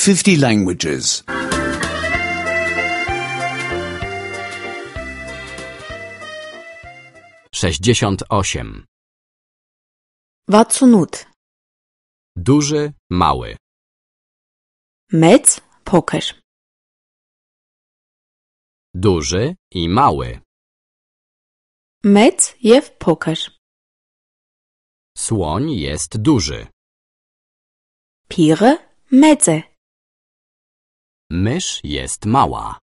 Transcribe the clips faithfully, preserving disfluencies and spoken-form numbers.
fifty languages. sześćdziesiąt osiem. ოცდაութ. Duży, mały. Մեծ, փոքր. Duży i mały. Մեծ եւ փոքր. Słoń jest duży. Փիղը մեծ է. Mysz jest mała.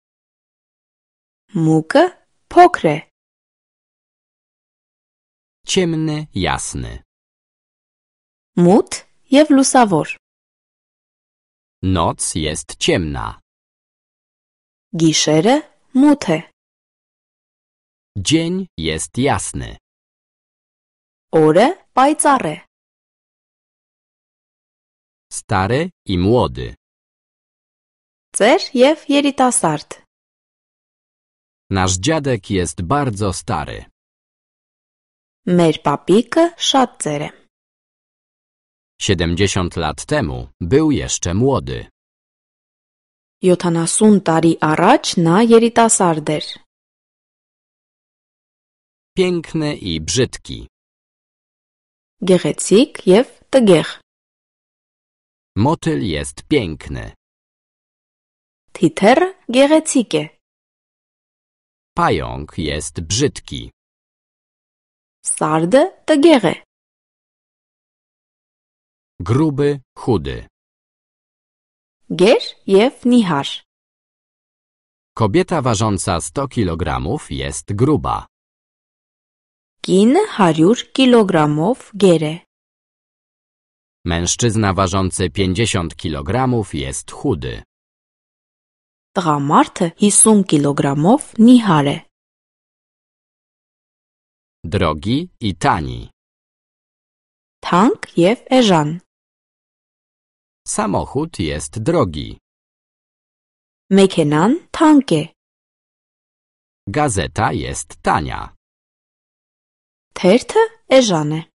Մուկը փոքր է. Ciemny, jasny. Մութ եւ լուսավոր. Noc jest ciemna. Գիշերը մութ է. Dzień jest jasny. Օրը պայծառ է. Stary i młody. Ծեր եւ երիտասարդ. Nasz dziadek jest bardzo stary. Մեր պապիկը շատ ծեր է. siedemdziesiąt lat temu był jeszcze młody. յոթանասուն տարի առաջ նա երիտասարդ էր. Piękny i brzydki. Գեղեցիկ եւ տգեղ. Motyl jest piękny. Թիթեռը գեղեցիկ է. Pająk jest brzydki. Սարդը տգեղ է. Gruby, chudy. Գեր եւ նիհար. Kobieta ważąca sto kilogramów jest gruba. Կինը հարյուր կիլոգրամով գեր է. Mężczyzna ważący pięćdziesiąt kilogramów jest chudy. Տղամարդը հիսուն կիլոգրամով նիհար է. Drogi i tani. Թանկ եւ էժան. Samochód jest drogi. Մեքենան թանկ է. Gazeta jest tania. Թերթը էժան է.